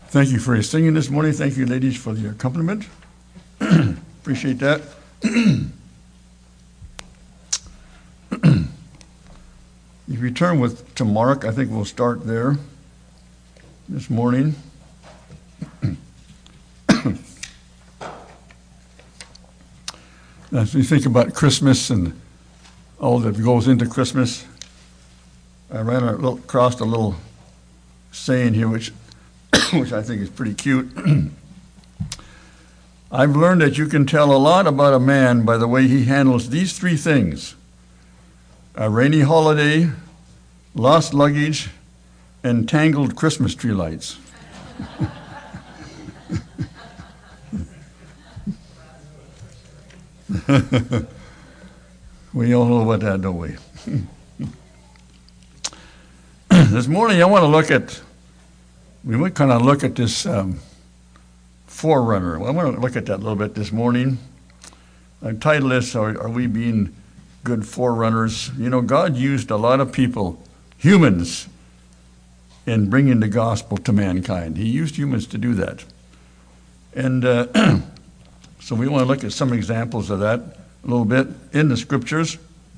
Thank you for your singing this morning. Thank you, ladies, for your compliment. Appreciate that. If you turn to Mark, I think we'll start there this morning. As we think about Christmas and all that goes into Christmas, I ran across a little saying here, which I think is pretty cute. I've learned that you can tell a lot about a man by the way he handles these three things: a rainy holiday, lost luggage, and tangled Christmas tree lights. We all know about that, don't we? This morning I want to look at this forerunner. Well, I want to look at that a little bit this morning. I've titled this, Are We Being Good Forerunners? You know, God used a lot of people, humans, in bringing the gospel to mankind. He used humans to do that. And so we want to look at some examples of that a little bit in the scriptures.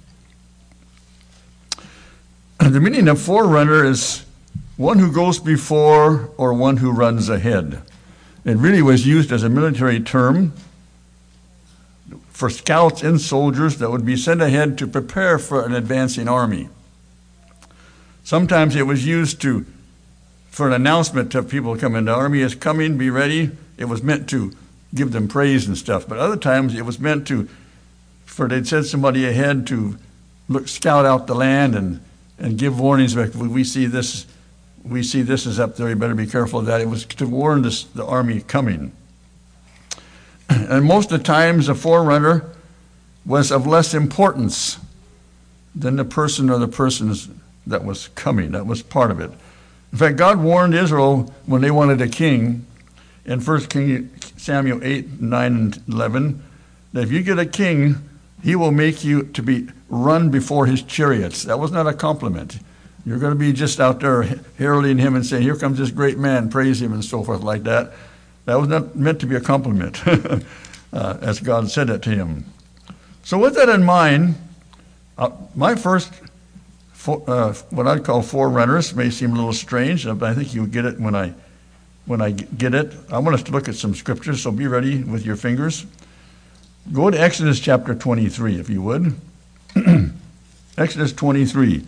The meaning of forerunner is one who goes before or one who runs ahead. It really was used as a military term for scouts and soldiers that would be sent ahead to prepare for an advancing army. Sometimes it was used for an announcement to people coming. The army is coming, be ready. It was meant to give them praise and stuff. But other times it was meant they'd send somebody ahead to scout out the land and give warnings. We see this is up there, you better be careful of that. It was to warn the army coming. And most of the times a forerunner was of less importance than the person or the persons that was coming. That was part of it. In fact, God warned Israel when they wanted a king in 1 Samuel 8, 9, and 11, that if you get a king, he will make you to be run before his chariots. That was not a compliment. You're going to be just out there heralding him and saying, here comes this great man, praise him, and so forth like that. That was not meant to be a compliment, as God said it to him. So with that in mind, my first, what I'd call forerunners, may seem a little strange, but I think you'll get it when I get it. I want us to look at some scriptures, so be ready with your fingers. Go to Exodus chapter 23, if you would. Exodus 23.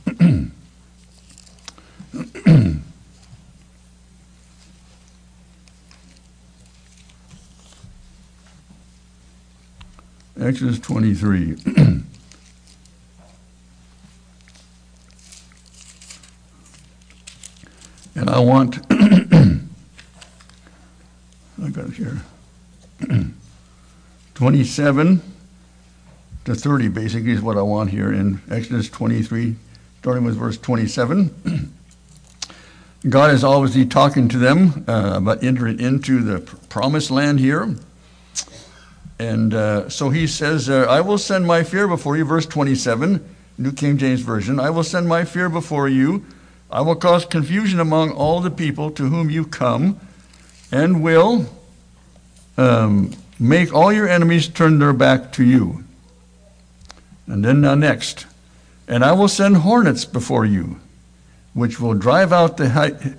Exodus 23. And I want, I got it here, 27 to 30 basically is what I want here in Exodus 23, starting with verse 27. God is obviously talking to them about entering into the promised land here. And so he says, I will send my fear before you, verse 27, New King James Version. I will send my fear before you. I will cause confusion among all the people to whom you come, and will make all your enemies turn their back to you. And then now next, and I will send hornets before you, which will drive out the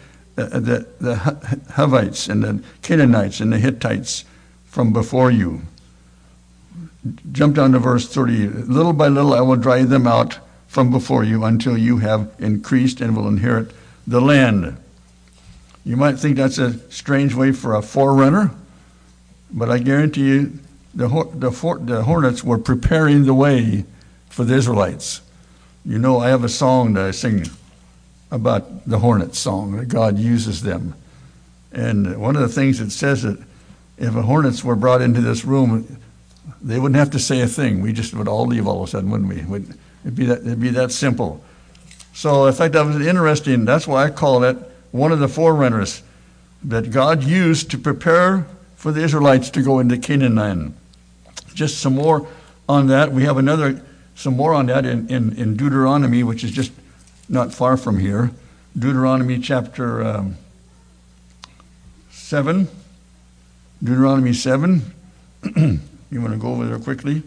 Hivites and the Canaanites and the Hittites from before you. Jump down to verse 30. Little by little I will drive them out from before you until you have increased and will inherit the land. You might think that's a strange way for a forerunner, but I guarantee you the hornets were preparing the way for the Israelites. You know, I have a song that I sing about the hornet song, that God uses them. And one of the things it says that if the hornets were brought into this room, they wouldn't have to say a thing. We just would all leave all of a sudden, wouldn't we? It'd be that simple. So in fact, that was interesting. That's why I call it one of the forerunners that God used to prepare for the Israelites to go into Canaan land. Just some more on that. We have some more on that in Deuteronomy, which is just not far from here. Deuteronomy chapter 7. Deuteronomy 7. You want to go over there quickly?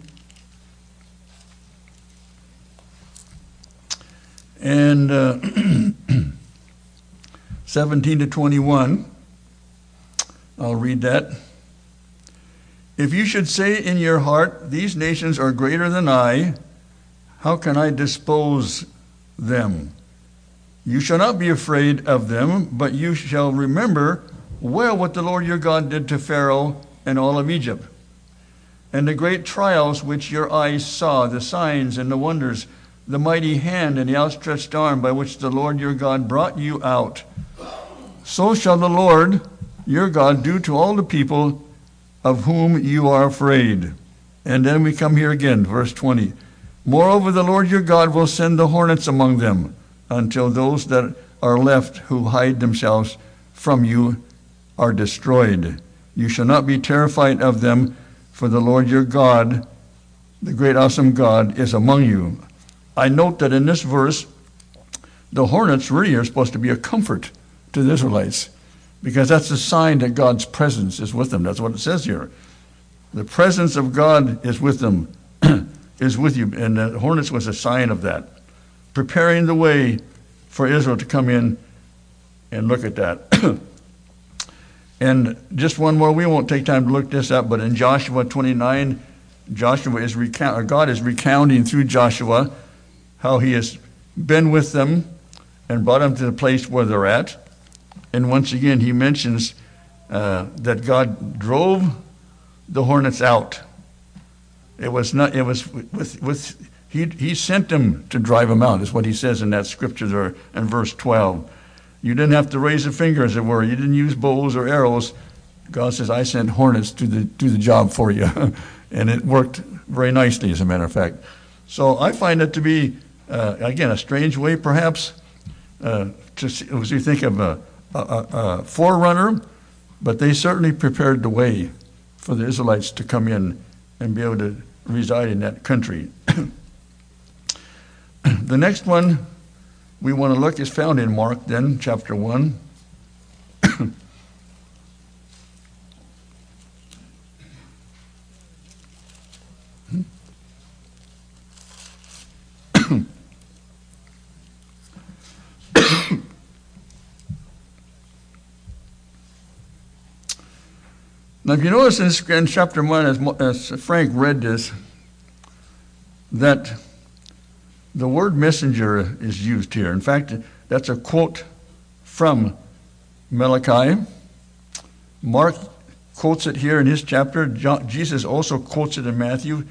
And 17 to 21. I'll read that. If you should say in your heart, these nations are greater than I, how can I dispose them? You shall not be afraid of them, but you shall remember well what the Lord your God did to Pharaoh and all of Egypt, and the great trials which your eyes saw, the signs and the wonders, the mighty hand and the outstretched arm by which the Lord your God brought you out. So shall the Lord your God do to all the people of whom you are afraid. And then we come here again, verse 20. Moreover, the Lord your God will send the hornets among them, until those that are left who hide themselves from you are destroyed. You shall not be terrified of them, for the Lord your God, the great awesome God, is among you. I note that in this verse, the hornets really are supposed to be a comfort to the Israelites, because that's a sign that God's presence is with them. That's what it says here. The presence of God is with them, is with you. And the hornets was a sign of that, preparing the way for Israel to come in and look at that. And just one more, we won't take time to look this up, but in Joshua 29, God is recounting through Joshua how he has been with them and brought them to the place where they're at. And once again, he mentions that God drove the hornets out. It was not. It was He sent them to drive them out. Is what he says in that scripture there in verse 12. You didn't have to raise a finger, as it were. You didn't use bows or arrows. God says, I sent hornets to do the job for you, and it worked very nicely, as a matter of fact. So I find it to be again a strange way, perhaps, as you think of a forerunner, but they certainly prepared the way for the Israelites to come in and be able to reside in that country. The next one we want to look is found in Mark, then, chapter 1. Now, if you notice in chapter 1, as Frank read this, that the word messenger is used here. In fact, that's a quote from Malachi. Mark quotes it here in his chapter. Jesus also quotes it in Matthew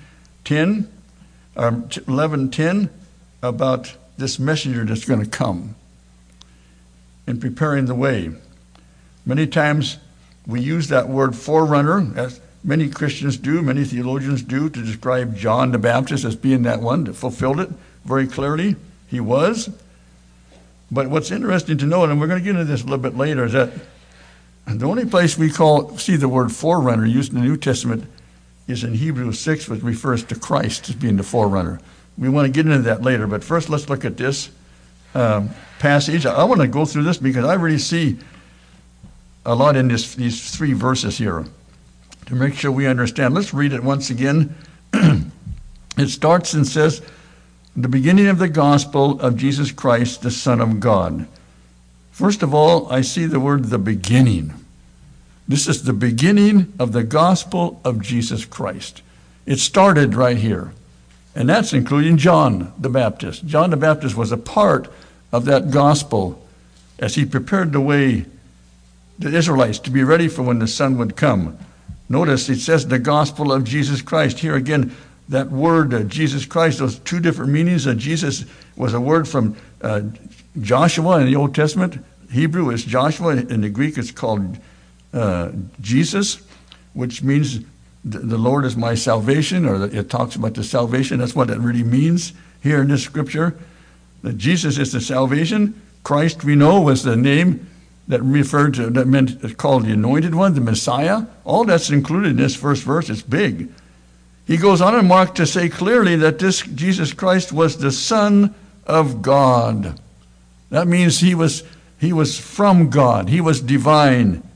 11:10 about this messenger that's going to come and preparing the way. Many times we use that word forerunner, as many Christians do, many theologians do, to describe John the Baptist as being that one that fulfilled it very clearly. He was. But what's interesting to note, and we're going to get into this a little bit later, is that the only place we see the word forerunner used in the New Testament is in Hebrews 6, which refers to Christ as being the forerunner. We want to get into that later, but first let's look at this passage. I want to go through this because I really see a lot in these three verses here to make sure we understand. Let's read it once again. It starts and says, the beginning of the gospel of Jesus Christ, the Son of God. First of all, I see the word the beginning. This is the beginning of the gospel of Jesus Christ. It started right here. And that's including John the Baptist. John the Baptist was a part of that gospel as he prepared the way the Israelites to be ready for when the Son would come. Notice it says the gospel of Jesus Christ. Here again, that word Jesus Christ, those two different meanings. Jesus was a word from Joshua in the Old Testament. Hebrew is Joshua. In the Greek it's called Jesus, which means the Lord is my salvation, or it talks about the salvation. That's what it really means here in this scripture. That Jesus is the salvation. Christ, we know, was the name that referred to, that meant called the Anointed One, the Messiah. All that's included in this first verse. It's big. He goes on in Mark to say clearly that this Jesus Christ was the Son of God. That means he was from God. He was divine.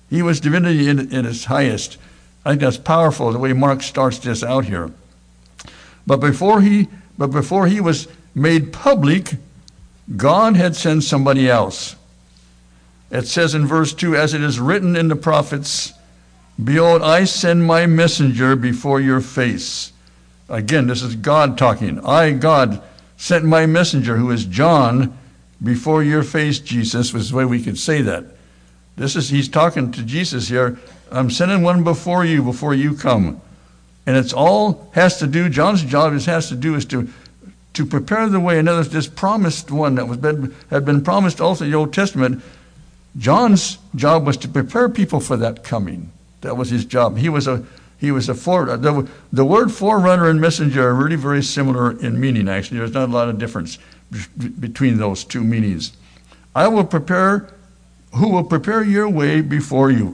He was divinity in its highest. I think that's powerful, the way Mark starts this out here. But before he was made public, God had sent somebody else. It says in verse 2, as it is written in the prophets, behold, I send my messenger before your face. Again, this is God talking. I, God, sent my messenger, who is John, before your face, Jesus, was the way we could say that. He's talking to Jesus here. I'm sending one before you come. And it's all has to do, John's job is to prepare the way. In other words, this promised one that had been promised also in the Old Testament, John's job was to prepare people for that coming. That was his job. He was a the word forerunner and messenger are really very similar in meaning, actually. There's not a lot of difference between those two meanings. Who will prepare your way before you.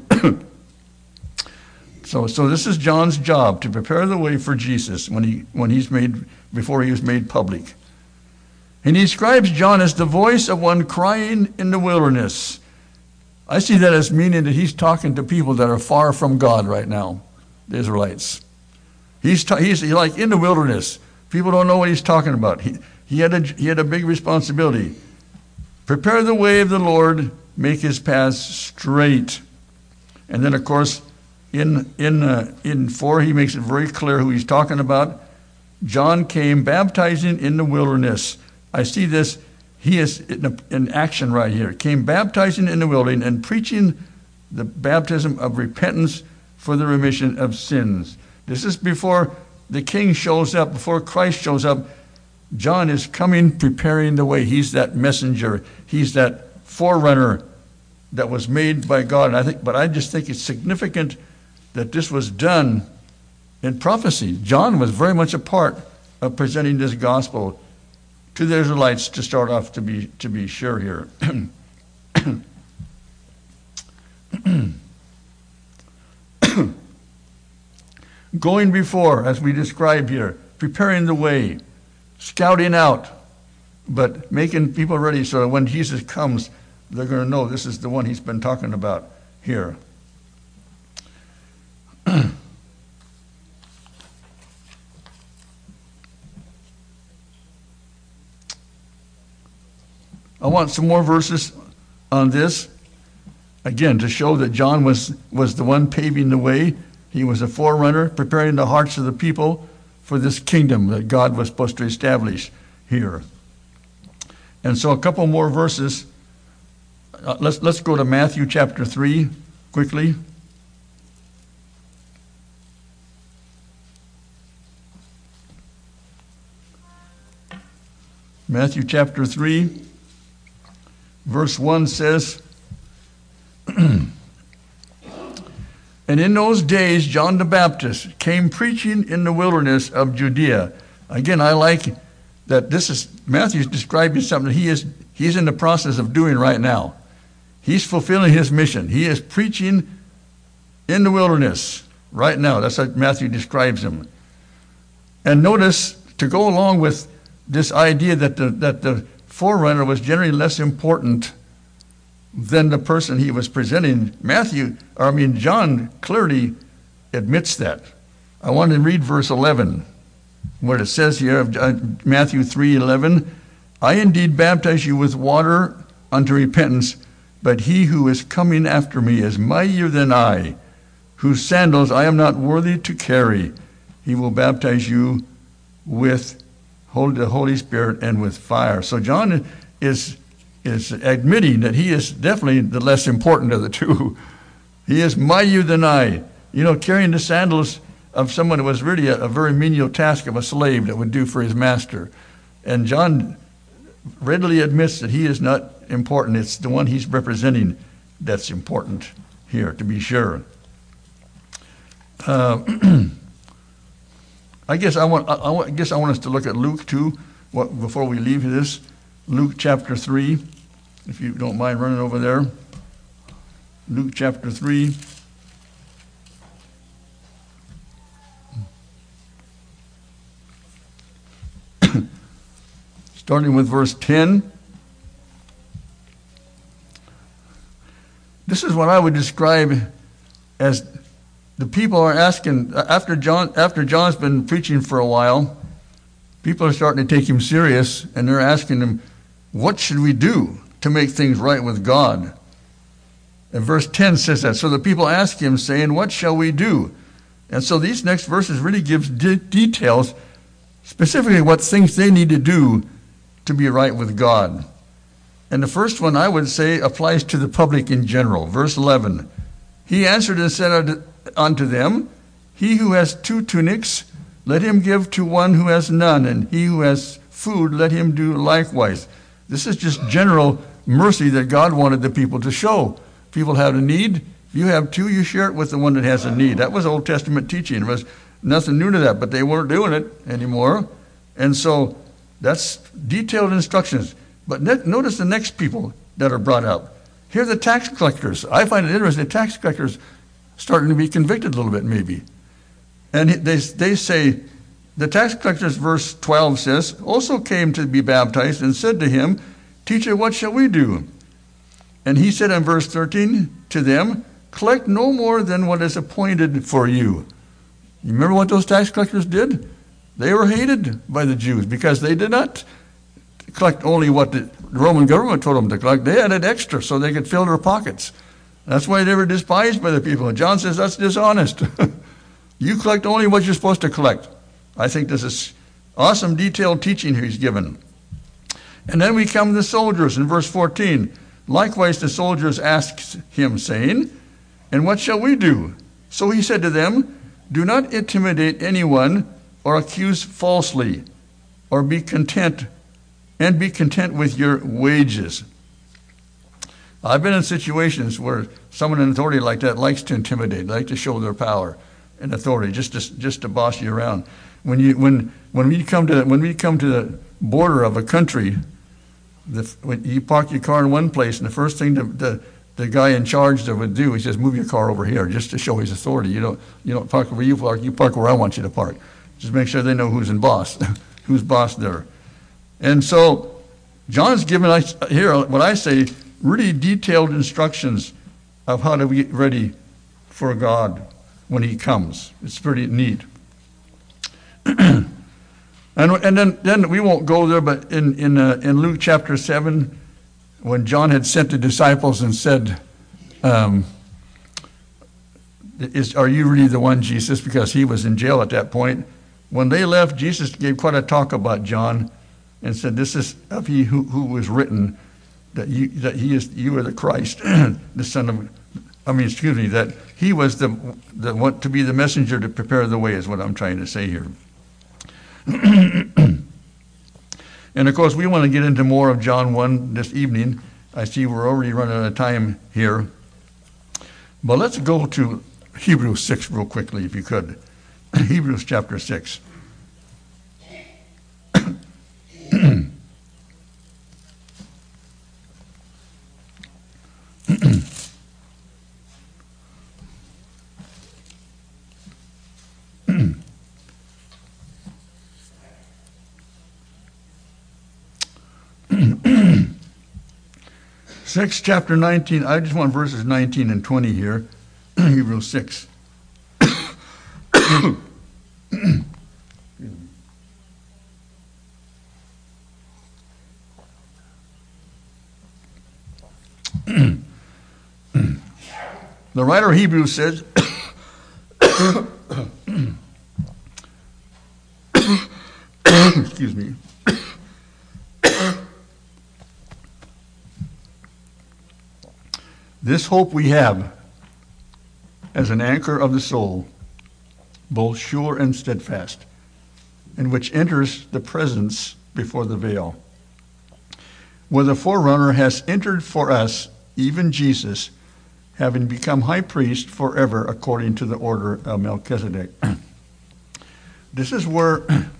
So this is John's job, to prepare the way for Jesus before he was made public. And he describes John as the voice of one crying in the wilderness. I see that as meaning that he's talking to people that are far from God right now, the Israelites. He's like in the wilderness. People don't know what he's talking about. He had a big responsibility. Prepare the way of the Lord, make his paths straight. And then, of course, in 4, he makes it very clear who he's talking about. John came baptizing in the wilderness. I see this. He is in action right here. Came baptizing in the wilderness and preaching the baptism of repentance for the remission of sins. This is before the king shows up, before Christ shows up. John is coming, preparing the way. He's that messenger. He's that forerunner that was made by God. But I just think it's significant that this was done in prophecy. John was very much a part of presenting this gospel to the Israelites to start off, to be sure here. Going before, as we describe here, preparing the way, scouting out, but making people ready so that when Jesus comes, they're going to know this is the one he's been talking about here. I want some more verses on this, again, to show that John was the one paving the way. He was a forerunner, preparing the hearts of the people for this kingdom that God was supposed to establish here. And so a couple more verses. Let's go to Matthew chapter 3 quickly. Matthew chapter 3. Verse 1 says, and in those days John the Baptist came preaching in the wilderness of Judea. Again, I like that Matthew's describing something he's in the process of doing right now. He's fulfilling his mission. He is preaching in the wilderness right now. That's how Matthew describes him. And notice, to go along with this idea that the forerunner was generally less important than the person he was presenting, John clearly admits that. I want to read verse 11, where it says here of Matthew 3:11, I indeed baptize you with water unto repentance, but he who is coming after me is mightier than I, whose sandals I am not worthy to carry. He will baptize you with the Holy Spirit and with fire. So John is admitting that he is definitely the less important of the two. He is mightier than I. Carrying the sandals of someone who was really a very menial task of a slave that would do for his master. And John readily admits that he is not important. It's the one he's representing that's important here, to be sure. I guess I want us to look at Luke 2 before we leave this. Luke chapter 3, if you don't mind running over there. Luke chapter 3. Starting with verse 10. This is what I would describe as the people are asking, after John's been preaching for a while, people are starting to take him serious, and they're asking him, what should we do to make things right with God? And verse 10 says that. So the people ask him, saying, what shall we do? And so these next verses really gives details, specifically what things they need to do to be right with God. And the first one, I would say, applies to the public in general. Verse 11, he answered and said unto them, he who has 2 tunics, let him give to one who has none, and he who has food, let him do likewise. This is just general mercy that God wanted the people to show. People have a need. If you have 2, you share it with the one that has a need. That was Old Testament teaching. There was nothing new to that, but they weren't doing it anymore. And so that's detailed instructions. But notice the next people that are brought up. Here are the tax collectors. I find it interesting. The tax collectors starting to be convicted a little bit, maybe. And they say, the tax collectors, verse 12 says, also came to be baptized and said to him, Teacher, what shall we do? And he said in verse 13 to them, collect no more than what is appointed for you. You remember what those tax collectors did? They were hated by the Jews because they did not collect only what the Roman government told them to collect. They added extra so they could fill their pockets. That's why they were despised by the people. And John says that's dishonest. You collect only what you're supposed to collect. I think this is awesome detailed teaching he's given. And then we come to the soldiers in verse 14. Likewise the soldiers asked him, saying, and what shall we do? So he said to them, do not intimidate anyone or accuse falsely, or be content with your wages. I've been in situations where someone in authority like that likes to intimidate, like to show their power and authority, just to boss you around. When we come to the border of a country, when you park your car in one place, and the first thing the guy in charge that would do, he says, move your car over here, just to show his authority. You don't park where you park where I want you to park. Just make sure they know who's who's boss there. And so John's given us here what I say really detailed instructions of how to get ready for God when he comes. It's pretty neat. and then we won't go there, but in Luke chapter 7, when John had sent the disciples and said, are you really the one, Jesus? Because he was in jail at that point. When they left, Jesus gave quite a talk about John and said, this is of he who was written, that you are the Christ, the Son of, that he was the one to be the messenger to prepare the way, is what I'm trying to say here. And of course, we want to get into more of John 1 this evening. I see we're already running out of time here. But let's go to Hebrews 6 real quickly, if you could. Hebrews chapter 6. Chapter 19, I just want verses 19 and 20 here, Hebrews 6. The writer of Hebrews says, excuse me, this hope we have as an anchor of the soul, both sure and steadfast, and which enters the presence before the veil, where the forerunner has entered for us, even Jesus, having become high priest forever according to the order of Melchizedek. This is where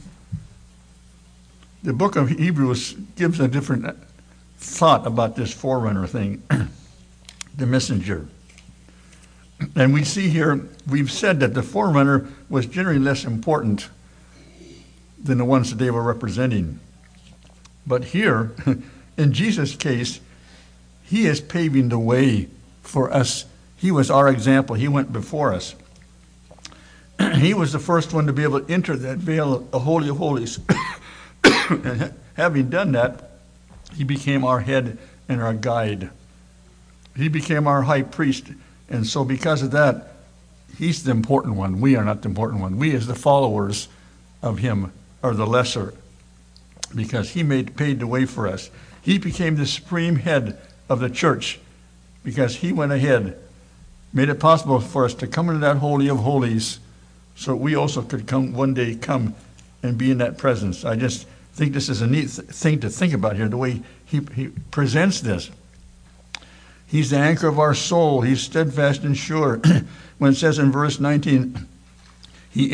the book of Hebrews gives a different thought about this forerunner thing, the messenger. And we see here, we've said that the forerunner was generally less important than the ones that they were representing. But here, in Jesus' case, he is paving the way for us. He was our example. He went before us. He was the first one to be able to enter that veil, the Holy of Holies. And having done that, he became our head and our guide. He became our high priest. And so because of that, he's the important one. We are not the important one. We as the followers of him are the lesser, because he paid the way for us. He became the supreme head of the church because he went ahead, made it possible for us to come into that Holy of Holies, so we also could one day come and be in that presence. I just think this is a neat thing to think about here, the way he presents this. He's the anchor of our soul. He's steadfast and sure. When it says in verse 19, which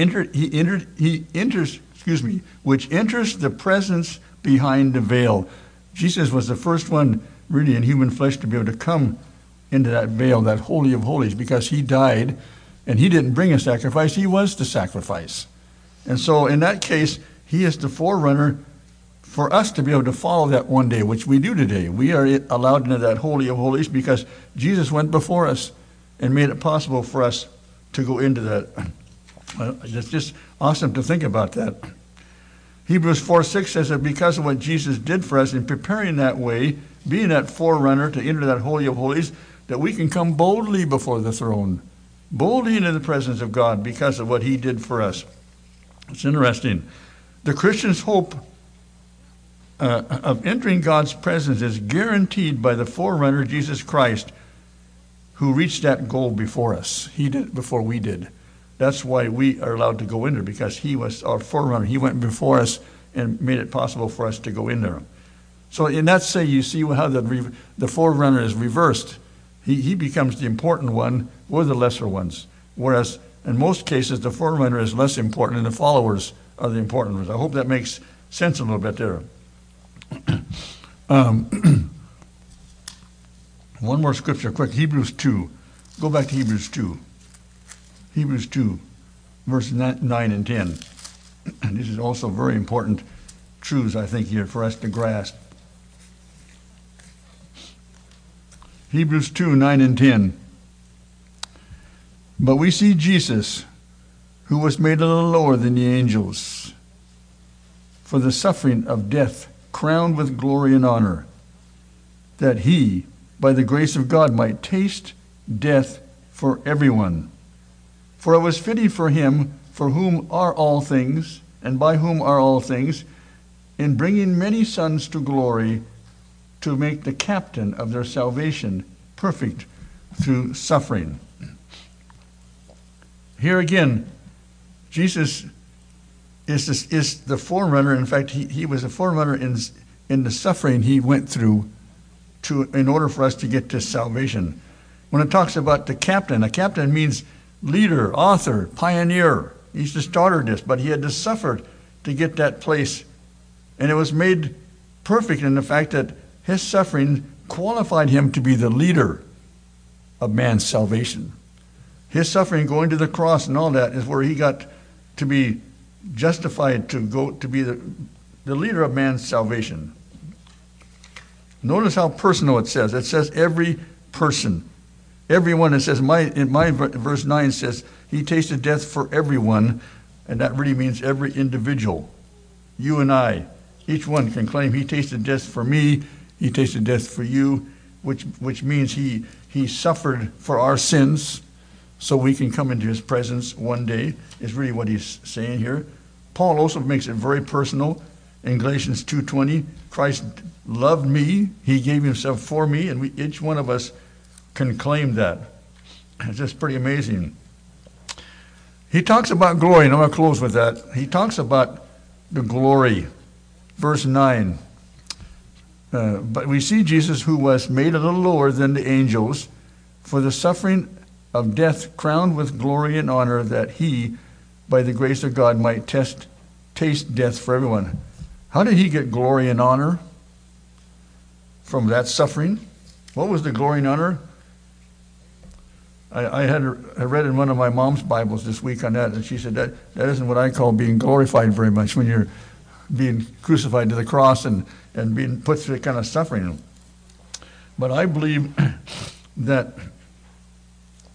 enters the presence behind the veil. Jesus was the first one really in human flesh to be able to come into that veil, that Holy of Holies, because he died and he didn't bring a sacrifice. He was the sacrifice. And so in that case, he is the forerunner for us to be able to follow that one day, which we do today. We are allowed into that Holy of Holies because Jesus went before us and made it possible for us to go into that. It's just awesome to think about that. Hebrews 4:6 says that because of what Jesus did for us in preparing that way, being that forerunner to enter that Holy of Holies, that we can come boldly before the throne, boldly into the presence of God because of what he did for us. It's interesting. The Christian's hope of entering God's presence is guaranteed by the forerunner, Jesus Christ, who reached that goal before us. He did it before we did. That's why we are allowed to go in there, because he was our forerunner. He went before us and made it possible for us to go in there. So in that say, you see how the forerunner is reversed. He becomes the important one, we're the lesser ones. Whereas in most cases, the forerunner is less important and the followers are the important ones. I hope that makes sense a little bit there. One more scripture quick, Hebrews 2. Go back to Hebrews 2. Hebrews 2, verses 9 and 10. This is also very important truths, I think, here for us to grasp. Hebrews 2, 9 and 10. But we see Jesus, who was made a little lower than the angels, for the suffering of death, crowned with glory and honor, that he, by the grace of God, might taste death for everyone. For it was fitting for him, for whom are all things, and by whom are all things, in bringing many sons to glory, to make the captain of their salvation perfect through suffering. Here again, Jesus is the forerunner. In fact, he was a forerunner in the suffering he went through in order for us to get to salvation. When it talks about the captain, a captain means leader, author, pioneer. He's the starter of this, but he had to suffer to get that place. And it was made perfect in the fact that his suffering qualified him to be the leader of man's salvation. His suffering, going to the cross and all that, is where he got to be justified to go to be the leader of man's salvation. Notice how personal it says. It says every person. Everyone. It says, in my verse 9 says, he tasted death for everyone, and that really means every individual. You and I, each one can claim he tasted death for me, he tasted death for you, which means he suffered for our sins, so we can come into his presence one day, is really what he's saying here. Paul also makes it very personal. In Galatians 2:20, Christ loved me, he gave himself for me, and each one of us can claim that. It's just pretty amazing. He talks about glory, and I'm going to close with that. He talks about the glory. Verse 9. But we see Jesus, who was made a little lower than the angels, for the suffering of death, crowned with glory and honor, that he, by the grace of God, might taste death for everyone. How did he get glory and honor from that suffering? What was the glory and honor? I read in one of my mom's Bibles this week on that, and she said that isn't what I call being glorified very much, when you're being crucified to the cross and being put through that kind of suffering. But I believe that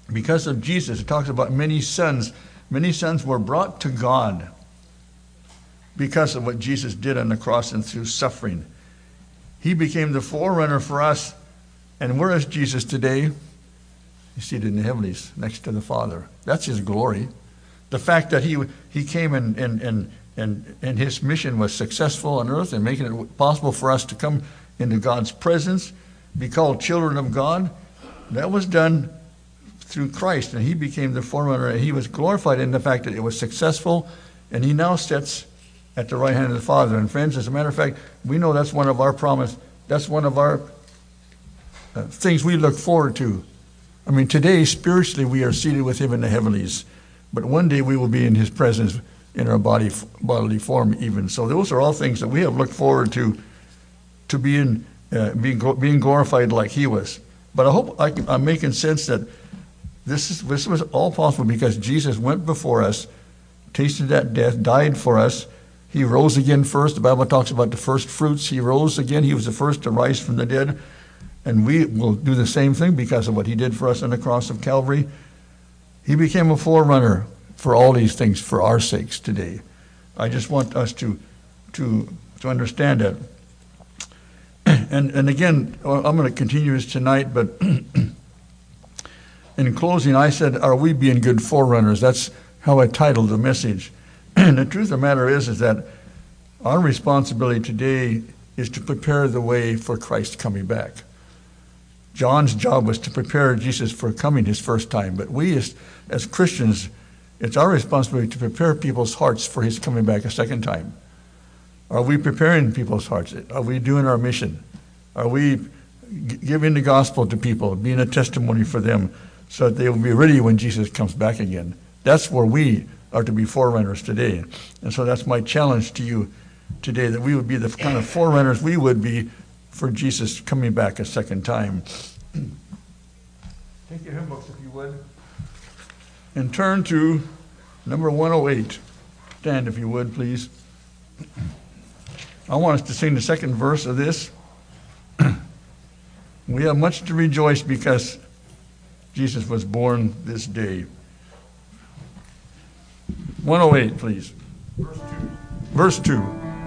Because of Jesus, it talks about many sons. Many sons were brought to God because of what Jesus did on the cross and through suffering. He became the forerunner for us. And where is Jesus today? He's seated in the heavens next to the Father. That's his glory. The fact that he came and his mission was successful on earth and making it possible for us to come into God's presence, be called children of God, that was done through Christ. And he became the forerunner. And he was glorified in the fact that it was successful. And he now sits at the right hand of the Father. And friends, as a matter of fact, we know that's one of our promise. That's one of our things we look forward to. I mean, today, spiritually, we are seated with him in the heavenlies. But one day we will be in his presence in our bodily form even. So those are all things that we have looked forward to being glorified like he was. But I hope I'm making sense that this was all possible because Jesus went before us, tasted that death, died for us. He rose again first. The Bible talks about the first fruits. He rose again. He was the first to rise from the dead. And we will do the same thing because of what he did for us on the cross of Calvary. He became a forerunner for all these things for our sakes today. I just want us to understand that. And again, I'm going to continue this tonight, but in closing, I said, are we being good forerunners? That's how I titled the message. And the truth of the matter is that our responsibility today is to prepare the way for Christ coming back. John's job was to prepare Jesus for coming his first time. But we as Christians, it's our responsibility to prepare people's hearts for his coming back a second time. Are we preparing people's hearts? Are we doing our mission? Are we giving the gospel to people, being a testimony for them so that they will be ready when Jesus comes back again? That's where we are to be forerunners today. And so that's my challenge to you today, that we would be the kind of forerunners we would be for Jesus coming back a second time. Take your hymn books if you would. And turn to number 108. Stand if you would, please. I want us to sing the second verse of this. We have much to rejoice because Jesus was born this day. 108, please. Verse 2.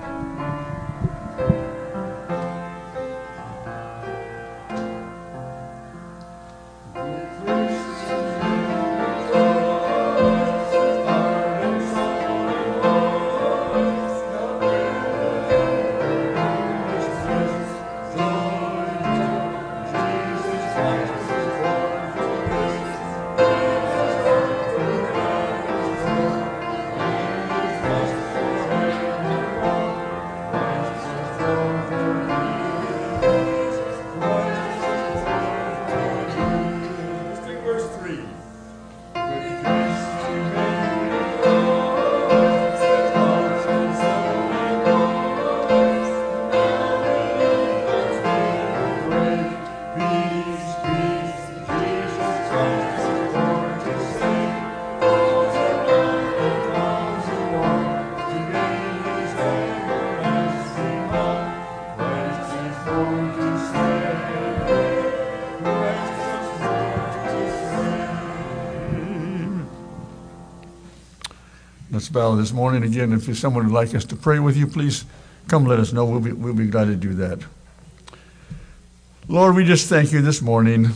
Let's bow this morning again. If there's someone who'd like us to pray with you, please come let us know. We'll be glad to do that. Lord, we just thank you this morning.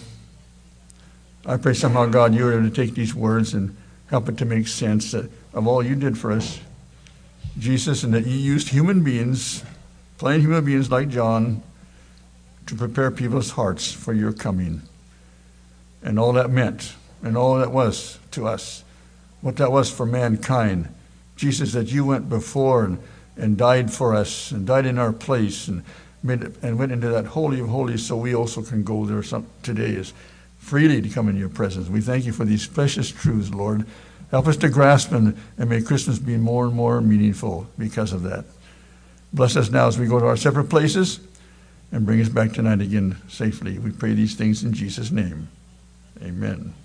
I pray somehow, God, you are able to take these words and help it to make sense of all you did for us, Jesus, and that you used human beings, plain human beings like John, to prepare people's hearts for your coming. And all that meant, and all that was to us, what that was for mankind. Jesus, that you went before and died for us and died in our place and went into that Holy of Holies so we also can go there today is freely to come in your presence. We thank you for these precious truths, Lord. Help us to grasp them and make Christmas be more and more meaningful because of that. Bless us now as we go to our separate places and bring us back tonight again safely. We pray these things in Jesus' name. Amen.